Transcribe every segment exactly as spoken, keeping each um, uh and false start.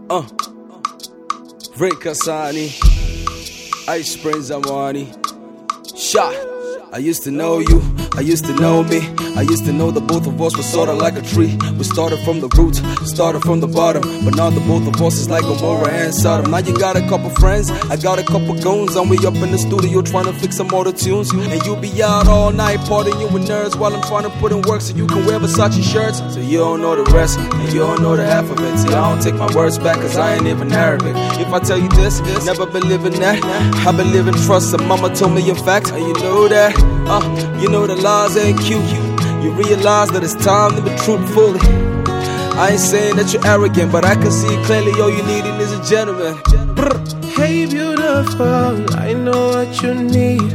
Uh, Rick Kasani, Ice Springs Amani, Shot. I used to know you, I used to know me. I used to know the both of us were sorta like a tree. We started from the roots, started from the bottom, but now the both of us is like Gomorrah and Sodom. Now you got a couple friends, I got a couple goons, and we up in the studio trying to fix some more tunes. And you be out all night partying with nerds while I'm trying to put in work so you can wear Versace shirts. So you don't know the rest, and you don't know the half of it. See, I don't take my words back cause I ain't even Arabic. If I tell you this, never believe in that. I believe in trust, and mama told me in fact, and you know that. Uh, you know the lies ain't cute. You realize that it's time to be truthful. I ain't saying that you're arrogant, but I can see clearly all you needing is a gentleman. Brr. Hey beautiful, I know what you need.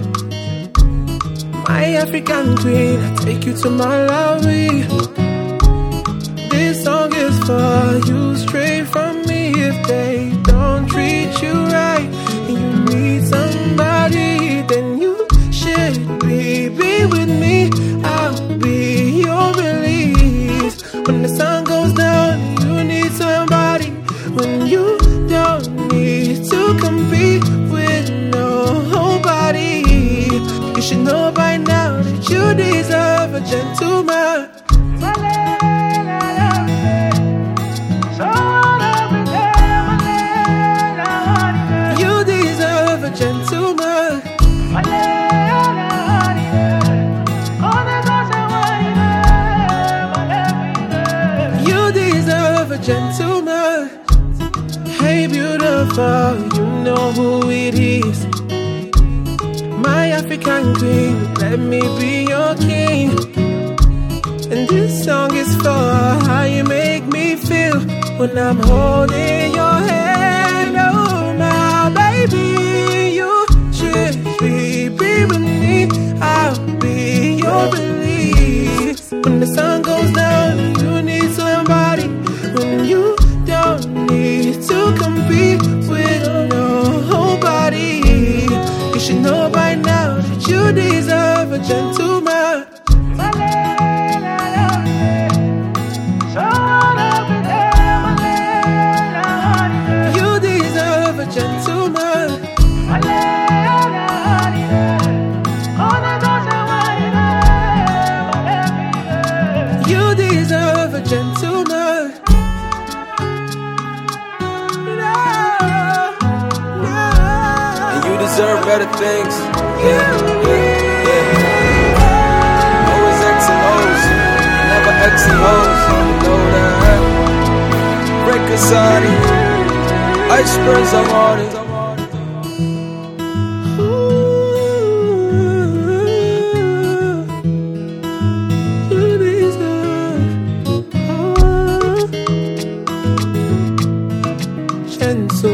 My African queen, I take you to Malawi. This song is for you, straight from me. If they don't treat you right and you need somebody, then you should be, be with me. I'll be your release. When the sun goes down, you need somebody. When you don't need to compete with nobody, you should know by now that you deserve a gentleman. You deserve a gentleman. You deserve a gentleman. Hey beautiful, you know who it is. My African queen, let me be your king. And this song is for how you make me feel when I'm holding your hand. Oh my baby, you should be, be with me. I'll be your release. When the sun goes down, you need somebody. When you don't need to compete with nobody, you should know by now that you deserve a gentleman. You deserve a gentleman. You deserve a gentleman. And you deserve better things. Yeah, yeah, yeah. Always X and O's, never X and O's. You know that. Rick Kasani, Ice Springs Amani. Gentle